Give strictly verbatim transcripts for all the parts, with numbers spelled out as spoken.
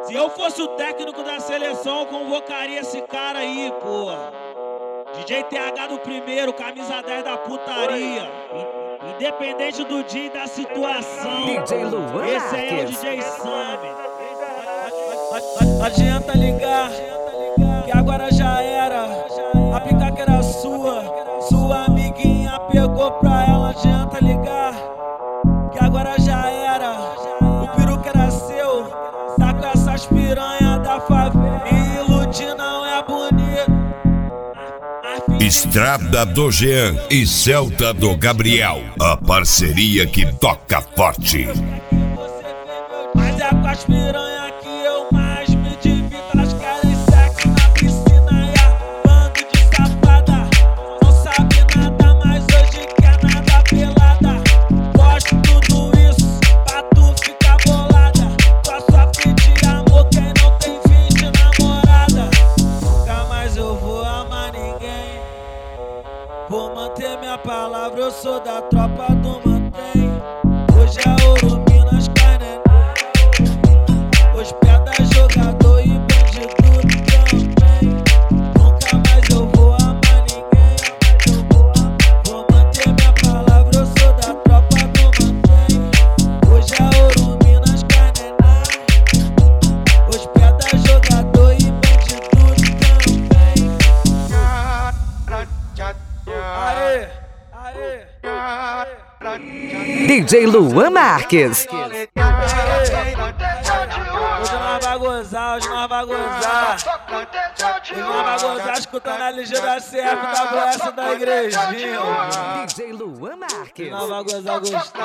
Se eu fosse o técnico da seleção, eu convocaria esse cara aí, porra. D J T H do primeiro, camisa dez da putaria. Independente do dia e da situação. D J Luan Esse aí é o D J Sam. Adianta ligar, que agora já era. A pica que era sua, sua amiguinha pegou pra ela. Adianta ligar, que agora já era. O peru que era seu, tá com essas piranha da favela. Me iludir não é bonito. Estrada do Jean e Celta do Gabriel, a parceria que toca forte. Mas é com as piranha que eu mais me divido. Elas querem sexo na piscina e a bando de safada. Não sabe nada, mas hoje quer nada pelada. Gosto de tudo isso, pra tu ficar bolada. Só sofre de amor quem não tem fim de namorada. Nunca mais eu vou amar ninguém. Vou manter minha palavra, eu sou da tropa do mantém. Hoje é ouro, Minas, cai neném. Hospeda jogador e bandido também. Nunca mais eu vou amar ninguém. Vou manter minha palavra, eu sou da tropa do mantém. Hoje é ouro, Minas, cai neném. Hospeda jogador e bandido também. Aê, aê, aê. D J Luan Marques. Hoje nós vai gozar, hoje nós vai gozar. Hoje nós vai gozar escutando a L G da C F W S da igrejinha. D J Luan Marques. Nós vai gozar gostoso.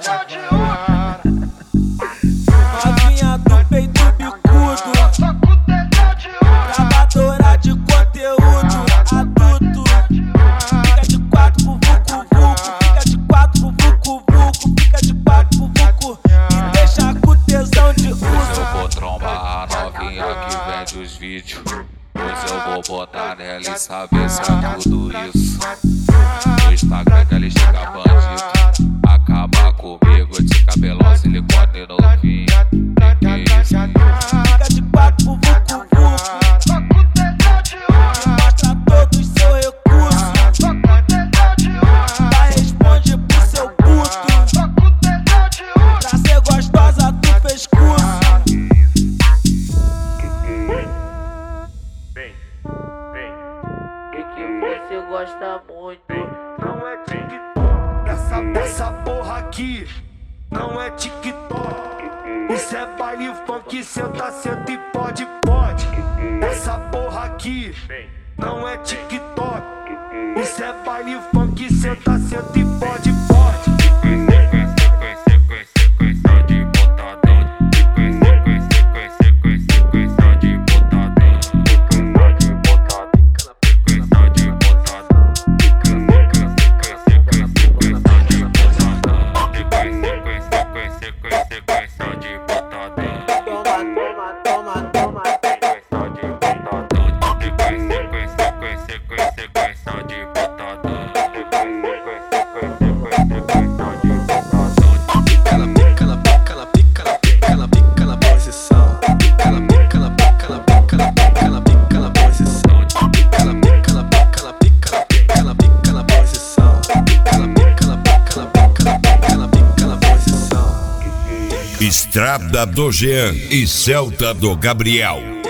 Novinha do peito bicudo, gravadora de conteúdo adulto. Fica de quatro pro vucu vucu, fica de quatro pro vucu vucu, fica de quatro pro vucu e deixa com tesão de uso. Eu vou trombar a novinha que vende os vídeos. Hoje eu vou botar nela e saber se é tudo isso. No Instagram que ele chega bandido, acaba comigo de cabelão, silicone novinho. Que que isso? Fica de quatro pro vucu vucu, mostra todos seu recurso. Vai responde pro seu puto. Pra ser gostosa tu fez curso. E que você gosta muito. Não é TikTok, essa, essa porra aqui não é TikTok. Isso é baile funk, senta, senta e pode, pode. Essa porra aqui não é TikTok. Isso é baile funk, senta, senta e pode, pode. Estrada do Jean e Celta do Gabriel.